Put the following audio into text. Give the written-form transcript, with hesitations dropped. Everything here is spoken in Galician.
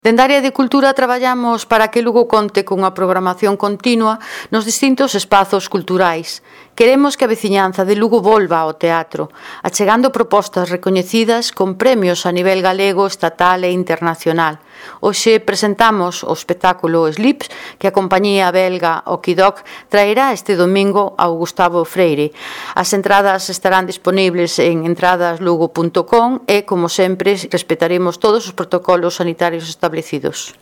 Dende a área de cultura traballamos para que Lugo conte cunha programación continua nos distintos espazos culturais. Queremos que a veciñanza de Lugo volva ao teatro, achegando propostas recoñecidas con premios a nivel galego, estatal e internacional. Hoxe presentamos o espectáculo Slips que a compañía belga Okidok traerá este domingo ao Gustavo Freire. As entradas estarán disponibles en entradaslugo.com e, como sempre, respetaremos todos os protocolos sanitarios establecidos.